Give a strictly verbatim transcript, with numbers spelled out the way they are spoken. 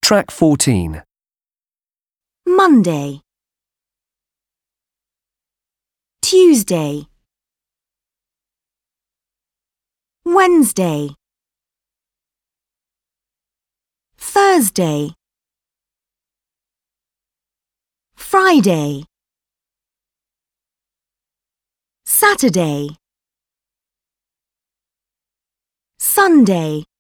Track fourteen. Monday, Tuesday, Wednesday, Thursday, Friday, Saturday, Sunday.